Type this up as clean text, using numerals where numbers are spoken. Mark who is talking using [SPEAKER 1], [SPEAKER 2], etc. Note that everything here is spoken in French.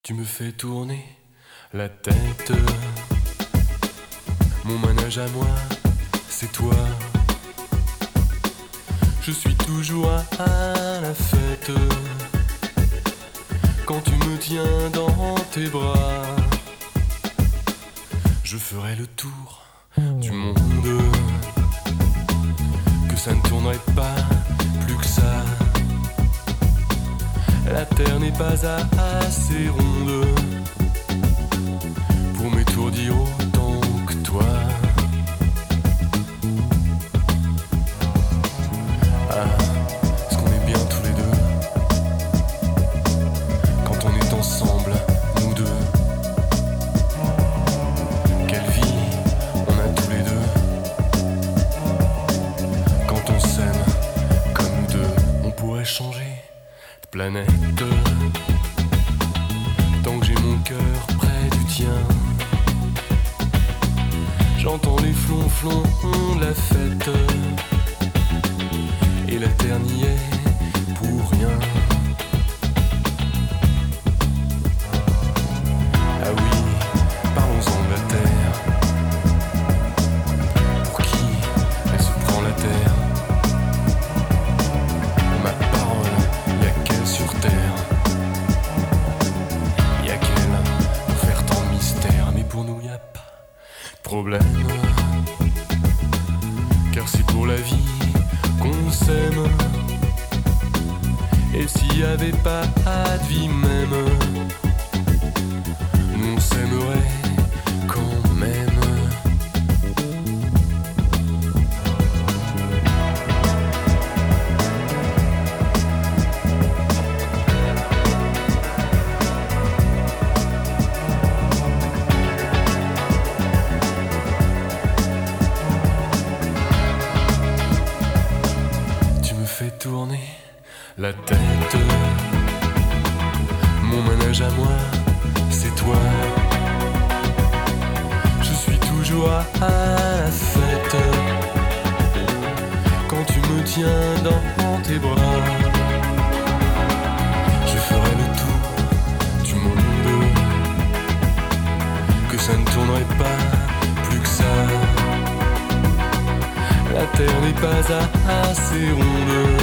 [SPEAKER 1] Tu me fais tourner la tête. Mon manège à moi, c'est toi. Je suis toujours à la fête quand tu me tiens dans tes bras. Je ferai le tour du monde, que ça ne tournerait pas plus que ça. La terre n'est pas assez ronde pour m'étourdir autant que toi. Ah, est-ce qu'on est bien tous les deux quand on est ensemble, nous deux? Quelle vie on a tous les deux quand on s'aime comme nous deux. On pourrait changer de planète tant que j'ai mon cœur près du tien. J'entends les flonflons de la fête et la terre n'y est pour rien. Ah oui, parlons-en de la terre. Pour qui elle se prend la terre? Ma parole, y'a qu'elle sur terre. Y'a qu'elle pour faire tant de mystère. Mais pour nous y'a pas de problème, car c'est pour la vie qu'on s'aime. Et s'il y avait pas de vie même, nous on s'aimerait quand même. Tu me fais tourner la tête. Mon manège à moi, c'est toi. Je suis toujours à la fête quand tu me tiens dans tes bras. Je ferai le tour du monde, que ça ne tournerait pas plus que ça. La terre n'est pas assez ronde